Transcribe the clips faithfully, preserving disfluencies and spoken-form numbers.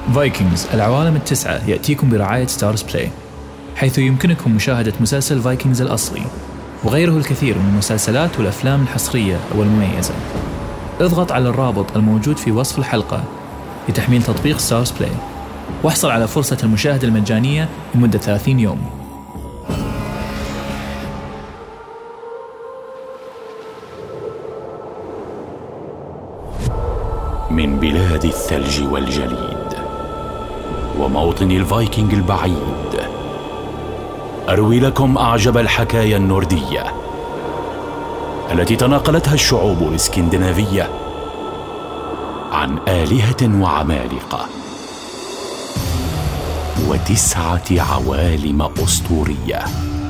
فايكنجز العوالم التسعة يأتيكم برعاية ستارز بلاي، حيث يمكنكم مشاهدة مسلسل فايكنجز الأصلي وغيره الكثير من المسلسلات والأفلام الحصرية والمميزة. اضغط على الرابط الموجود في وصف الحلقة لتحميل تطبيق ستارز بلاي، واحصل على فرصة المشاهدة المجانية لمدة ثلاثين يوم. من بلاد الثلج والجليد وموطن الفايكنج البعيد، أروي لكم أعجب الحكايا النوردية التي تناقلتها الشعوب الإسكندنافية عن آلهة وعمالقة وتسعة عوالم أسطورية.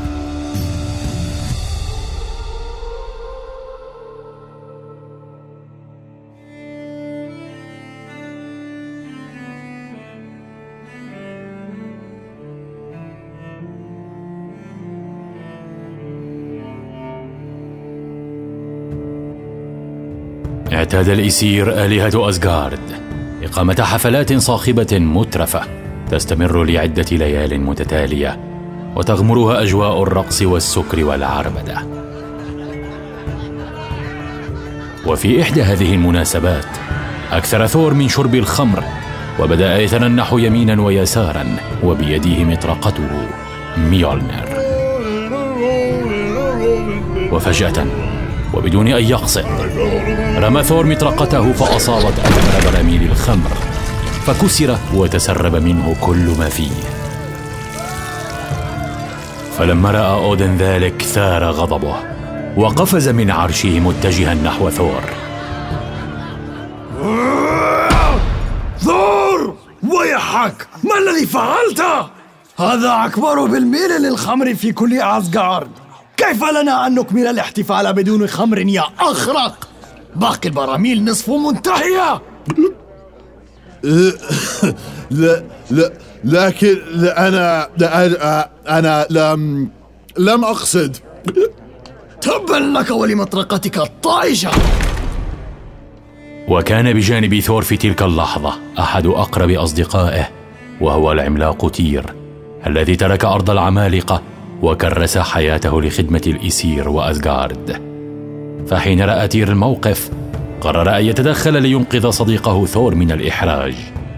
اعتاد الإيسير آلهة أسغارد إقامة حفلات صاخبة مترفة تستمر لعدة ليال متتالية، وتغمرها أجواء الرقص والسكر والعربدة. وفي إحدى هذه المناسبات أكثر ثور من شرب الخمر، وبدأ يتننح يمينا ويسارا وبيده مطرقته ميولنر. وفجأة وبدون أن يقصد رمى ثور مطرقته فأصابت أكبر براميل الخمر، فكسر وتسرب منه كل ما فيه. فلما رأى أودن ذلك ثار غضبه وقفز من عرشه متجها نحو ثور. ثور، ويحك، ما الذي فعلته؟ هذا أكبر بالميل للخمر في كل أسغارد. كيف لنا أن نكمل الاحتفال بدون خمر يا أخرق؟ باقي البراميل نصف منتهية. لا لا لكن أنا أنا, أنا لم لم أقصد. تبا لك ولمطرقتك الطائشة. وكان بجانب ثور في تلك اللحظة أحد أقرب أصدقائه، وهو العملاق تير الذي ترك أرض العمالقة وكرس حياته لخدمة الإيسير وأسغارد. فحين رأى تير الموقف قرر أن يتدخل لينقذ صديقه ثور من الإحراج.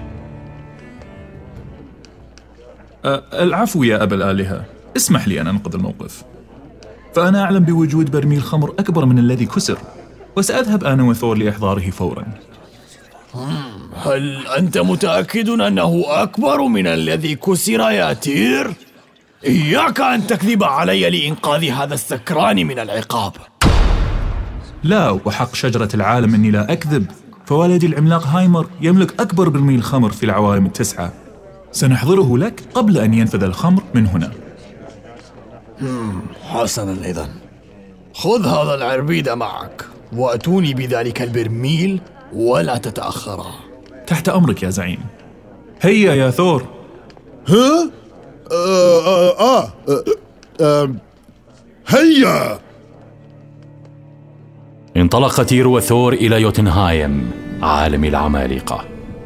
أه العفو يا أبا الآلهة، اسمح لي أن أنقذ الموقف. فأنا أعلم بوجود برميل خمر أكبر من الذي كسر، وسأذهب أنا وثور لإحضاره فورا. هل أنت متأكد أنه أكبر من الذي كسر يا تير؟ إياك أن تكذب علي لإنقاذ هذا السكران من العقاب. لا، وحق شجرة العالم إني لا أكذب، فوالدي العملاق هايمر يملك أكبر برميل خمر في العوالم التسعة. سنحضره لك قبل أن ينفذ الخمر من هنا. حسنا، إذن خذ هذا العربيد معك وأتوني بذلك البرميل ولا تتأخرا. تحت أمرك يا زعيم. هيا يا ثور. ها؟ آه آه آه آه هيا. انطلق تير وثور إلى يوتنهايم عالم العمالقة،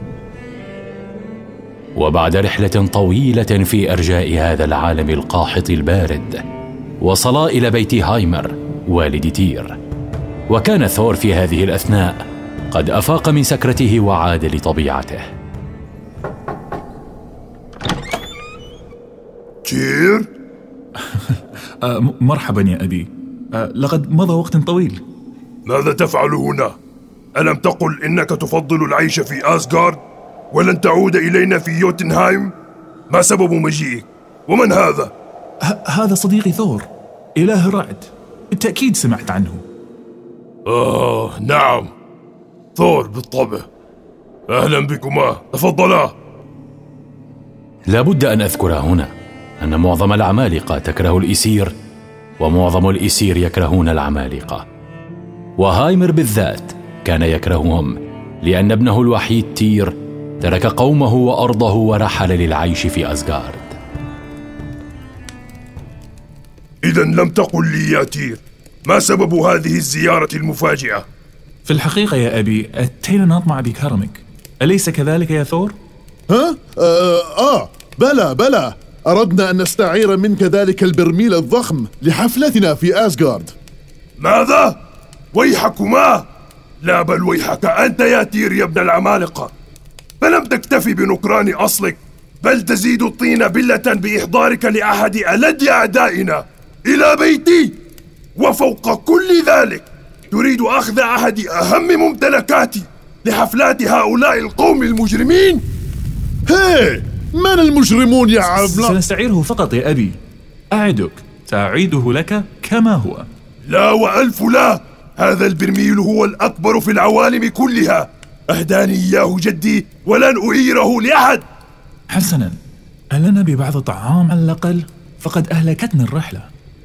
وبعد رحلة طويلة في أرجاء هذا العالم القاحط البارد وصلا إلى بيت هايمر والد تير. وكان ثور في هذه الأثناء قد أفاق من سكرته وعاد لطبيعته. تير؟ آه مرحبا يا أبي. آه لقد مضى وقت طويل. ماذا تفعل هنا؟ ألم تقل إنك تفضل العيش في أسغارد ولن تعود إلينا في يوتنهايم؟ ما سبب مجيئك؟ ومن هذا؟ ه- هذا صديقي ثور، إله الرعد. بالتأكيد سمعت عنه. آه نعم، ثور بالطبع. أهلا بكما، تفضلا. لابد أن أذكر هنا أن معظم العمالقة تكره الإيسير، ومعظم الإيسير يكرهون العمالقة. وهايمر بالذات كان يكرههم لأن ابنه الوحيد تير ترك قومه وأرضه ورحل للعيش في أسغارد. إذن لم تقل لي يا تير، ما سبب هذه الزيارة المفاجئة؟ في الحقيقة يا أبي أتينا نطمع بكرمك، أليس كذلك يا ثور؟ ها؟ آه, آه بلى بلى، أردنا أن نستعير منك ذلك البرميل الضخم لحفلتنا في أسغارد. ماذا؟ ويحكما؟ لا بل ويحك أنت يا تير يا ابن العمالقة، فلم تكتفي بنكران أصلك، بل تزيد الطين بلة بإحضارك لأحد ألد أعدائنا إلى بيتي، وفوق كل ذلك تريد أخذ أحد أهم ممتلكاتي لحفلات هؤلاء القوم المجرمين؟ هي، من المجرمون يا عملاق؟ سنستعيره فقط يا أبي، أعدك سأعيده لك كما هو. لا وألف لا، هذا البرميل هو الأكبر في العوالم كلها، أهداني إياه جدي ولن أعيره لأحد. حسنا، ألنا ببعض الطعام على الأقل؟ فقد أهلكتني الرحلة.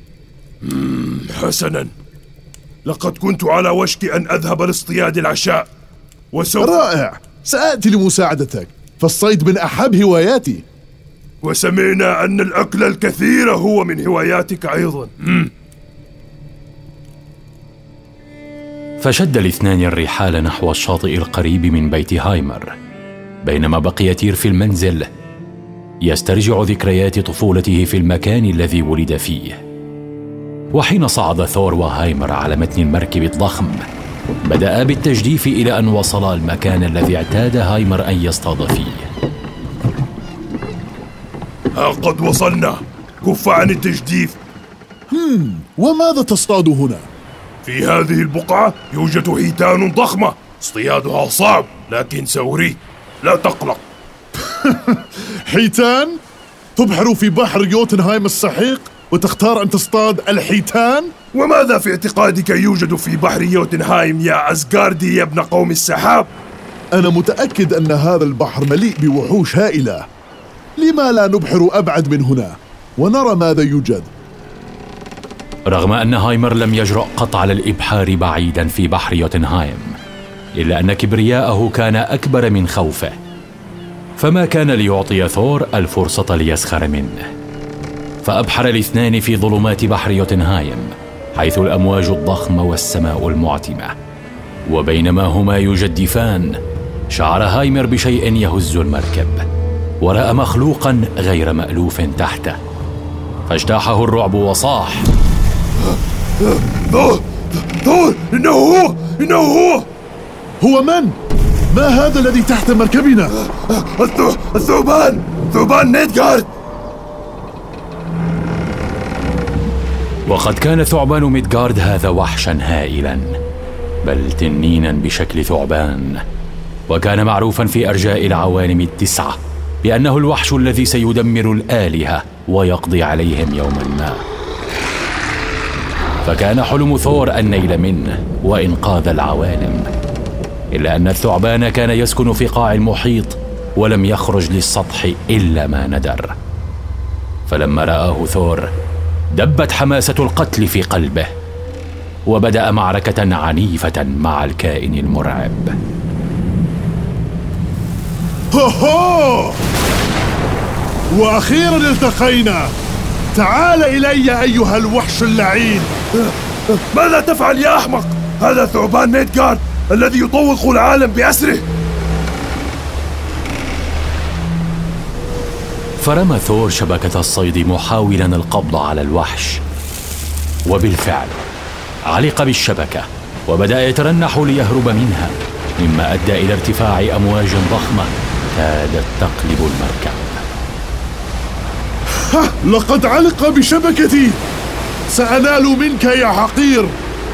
حسنا، لقد كنت على وشك أن أذهب لاصطياد العشاء وسوف... رائع، سآتي لمساعدتك، فالصيد من أحب هواياتي. وسمعنا أن الأكل الكثير هو من هواياتك أيضا. فشد الاثنان الرحال نحو الشاطئ القريب من بيت هايمر، بينما بقي تير في المنزل يسترجع ذكريات طفولته في المكان الذي ولد فيه. وحين صعد ثور وهايمر على متن المركب الضخم، بدأ بالتجديف إلى أن وصل المكان الذي اعتاد هايمر أن يصطاد فيه. ها قد وصلنا، كف عن التجديف. هم وماذا تصطاد هنا؟ في هذه البقعة يوجد حيتان ضخمة، اصطيادها صعب لكن سأريك، لا تقلق. حيتان؟ تبحر في بحر يوتنهايم السحيق وتختار أن تصطاد الحيتان؟ وماذا في اعتقادك يوجد في بحر يوتنهايم يا أسغاردي يا ابن قوم السحاب؟ أنا متأكد أن هذا البحر مليء بوحوش هائلة، لما لا نبحر أبعد من هنا ونرى ماذا يوجد؟ رغم أن هايمر لم يجرؤ قط على الإبحار بعيدا في بحر يوتنهايم، إلا أن كبرياءه كان أكبر من خوفه، فما كان ليعطي ثور الفرصة ليسخر منه. فأبحر الاثنان في ظلمات بحر يوتنهايم، حيث الأمواج الضخمة والسماء المعتمة. وبينما هما يجدفان، شعر هايمر بشيء يهز المركب، ورأى مخلوقا غير مألوف تحته، فاجتاحه الرعب وصاح: ثور، إنه هو إنه هو هو من؟ ما هذا الذي تحت مركبنا؟ الثعبان ثعبان ميدغارد. وقد كان ثعبان ميدغارد هذا وحشا هائلا، بل تنينا بشكل ثعبان، وكان معروفا في أرجاء العوالم التسعة بأنه الوحش الذي سيدمر الآلهة ويقضي عليهم يوما ما. فكان حلم ثور النيل منه وإنقاذ العوالم، إلا أن الثعبان كان يسكن في قاع المحيط ولم يخرج للسطح إلا ما ندر. فلما رآه ثور دبت حماسة القتل في قلبه، وبدأ معركة عنيفة مع الكائن المرعب. هو وأخيرا التقينا، تعال إلي أيها الوحش اللعين. ماذا تفعل يا أحمق؟ هذا ثعبان ميدغارد الذي يطوق العالم بأسره. فرمى ثور شبكة الصيد محاولا القبض على الوحش، وبالفعل علق بالشبكة وبدأ يترنح ليهرب منها، مما أدى إلى ارتفاع أمواج ضخمة كادت تقلب المركب. لقد علق بشبكتي، سأنال منك يا حقير.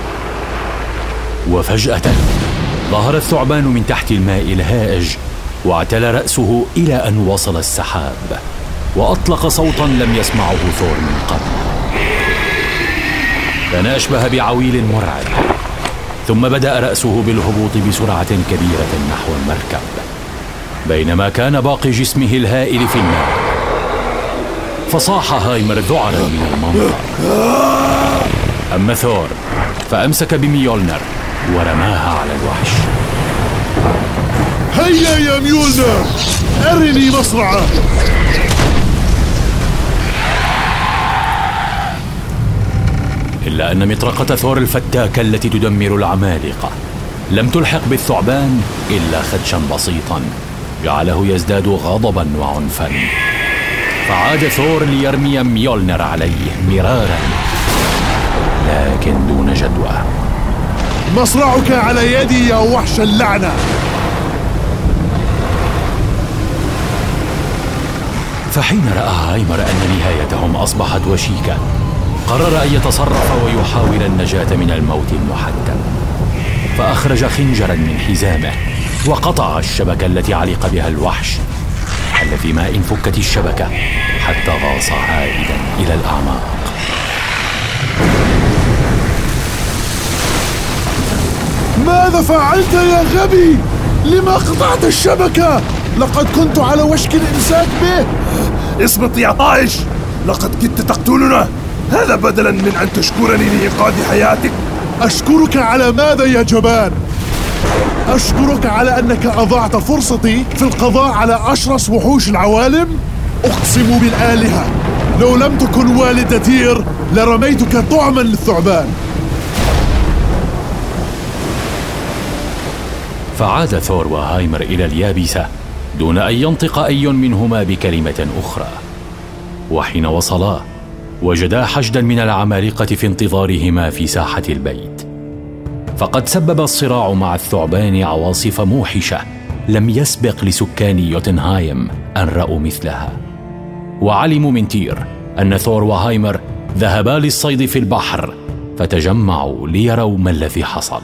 وفجأة ظهر الثعبان من تحت الماء الهائج، واعتلى رأسه إلى أن وصل السحاب، وأطلق صوتا لم يسمعه ثور من قبل. كان أشبه بعويل مرعب، ثم بدأ رأسه بالهبوط بسرعة كبيرة نحو المركب، بينما كان باقي جسمه الهائل في الماء. فصاح هايمر ذعرا من المنظر. أما ثور فأمسك بميولنر ورماها على الوحش. هيا يا ميولنر، أرني مصرعه. إلا أن مطرقة ثور الفتاكة التي تدمر العمالقة لم تلحق بالثعبان إلا خدشا بسيطا، جعله يزداد غضبا وعنفا، فعاد ثور ليرمي ميولنر عليه مرارا لكن دون جدوى. مصرعك على يدي يا وحش اللعنة. فحين رأى هايمر أن نهايتهم أصبحت وشيكة، قرر أن يتصرف ويحاول النجاة من الموت المحتم، فأخرج خنجرا من حزامه وقطع الشبكة التي علق بها الوحش، الذي ما إن فكت الشبكة حتى غاص عائدا إلى الأعماق. ماذا فعلت يا غبي؟ لما قطعت الشبكة؟ لقد كنت على وشك الإمساك به. اصمت يا طائش، لقد كدت تقتلنا، هذا بدلا من أن تشكرني لإنقاذ حياتك. أشكرك على ماذا يا جبان؟ أشكرك على أنك أضعت فرصتي في القضاء على أشرس وحوش العوالم؟ أقسم بالآلهة لو لم تكن والدة تير لرميتك طعما للثعبان. فعاد ثور وهايمر إلى اليابسة دون أن ينطق أي منهما بكلمة أخرى، وحين وصلا وجدا حشدا من العمالقة في انتظارهما في ساحة البيت. فقد سبب الصراع مع الثعبان عواصف موحشة لم يسبق لسكان يوتنهايم أن رأوا مثلها، وعلموا من تير أن ثور وهايمر ذهبا للصيد في البحر، فتجمعوا ليروا ما الذي حصل.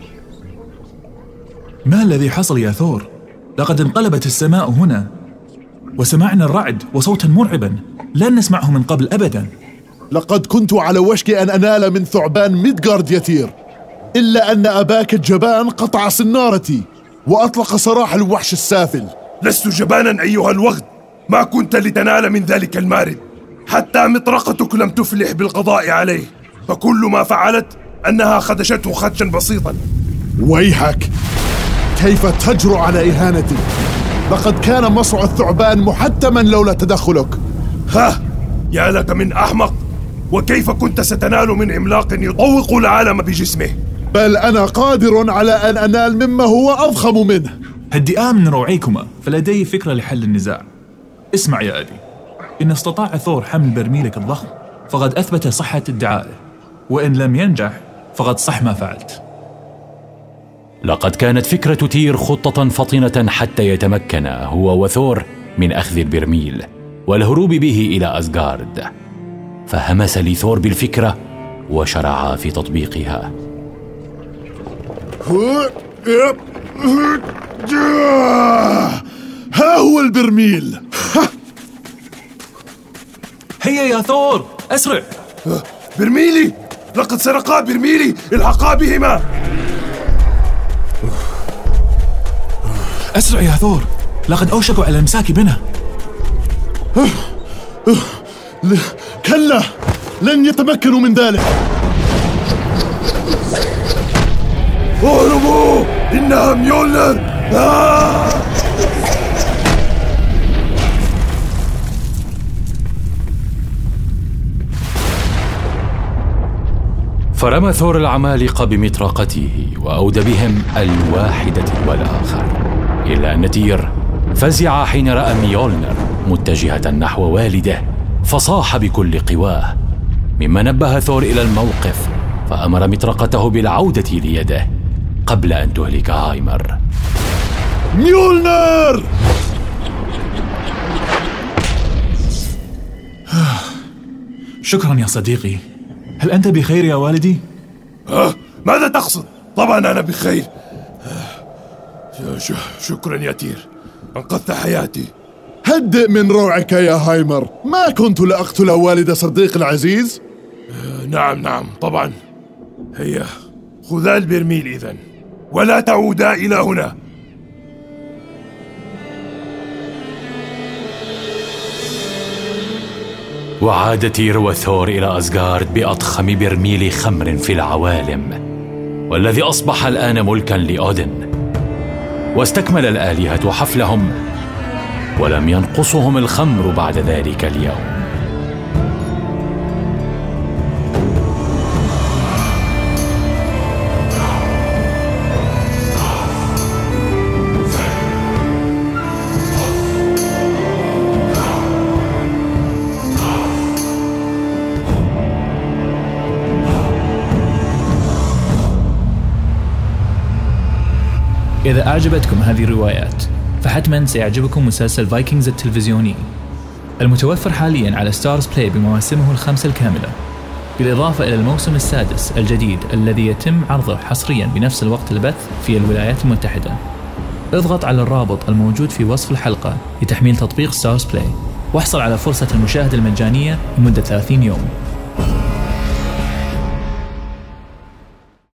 ما الذي حصل يا ثور؟ لقد انقلبت السماء هنا، وسمعنا الرعد وصوتا مرعبا لن نسمعه من قبل أبدا. لقد كنت على وشك أن أنال من ثعبان ميدغارد يتير، إلا أن أباك الجبان قطع سنارتي وأطلق سراح الوحش السافل. لست جبانا أيها الوغد، ما كنت لتنال من ذلك المارد، حتى مطرقتك لم تفلح بالقضاء عليه، فكل ما فعلت أنها خدشته خدشا بسيطا. ويحك، كيف تجرؤ على إهانتي؟ لقد كان مصرع الثعبان محتما لولا تدخلك. ها، يا لك من أحمق، وكيف كنت ستنال من عملاق يطوق العالم بجسمه؟ بل أنا قادر على أن أنال مما هو أضخم منه. هدئا من روعيكما، فلدي فكرة لحل النزاع. اسمع يا أدي، إن استطاع ثور حمل برميلك الضخم فقد أثبت صحة ادعائه، وإن لم ينجح فقد صح ما فعلت. لقد كانت فكرة تير خطة فطنة حتى يتمكن هو وثور من أخذ البرميل والهروب به إلى أسغارد، فهمس لثور بالفكرة وشرعا في تطبيقها. ها هو البرميل. هيا يا ثور، أسرع. برميلي، لقد سرقا برميلي، الحقا بهما. أسرع يا ثور، لقد أوشكوا على الإمساك بنا. كلا، لن يتمكنوا من ذلك. اهربوا، إنها ميولنر. آه! فرمى ثور العمالقة بمطرقته وأودى بهم الواحدة والآخر، إلا أن تير فزع حين رأى ميولنر متجهة نحو والده، فصاح بكل قواه، مما نبه ثور إلى الموقف، فأمر مطرقته بالعودة ليده قبل أن تهلك هايمر. ميولنر! شكرا يا صديقي، هل أنت بخير يا والدي؟ آه، ماذا تقصد؟ طبعا أنا بخير. ش- شكرا يا تير، أنقذت حياتي. هدئ من روعك يا هايمر، ما كنت لأقتل والد صديق العزيز. آه، نعم نعم طبعا. هيا خذا البرميل إذن، ولا تعودا إلى هنا. وعاد تير وثور إلى أسغارد بأضخم برميل خمر في العوالم، والذي أصبح الآن ملكا لأودن. واستكمل الآلهة حفلهم، ولم ينقصهم الخمر بعد ذلك اليوم. إذا أعجبتكم هذه الروايات فحتما سيعجبكم مسلسل فايكنجز التلفزيوني المتوفر حاليا على ستارز بلاي بمواسمه الخمسة الكاملة، بالإضافة إلى الموسم السادس الجديد الذي يتم عرضه حصريا بنفس الوقت البث في الولايات المتحدة. اضغط على الرابط الموجود في وصف الحلقة لتحميل تطبيق ستارز بلاي واحصل على فرصة المشاهدة المجانية لمدة ثلاثين يوم.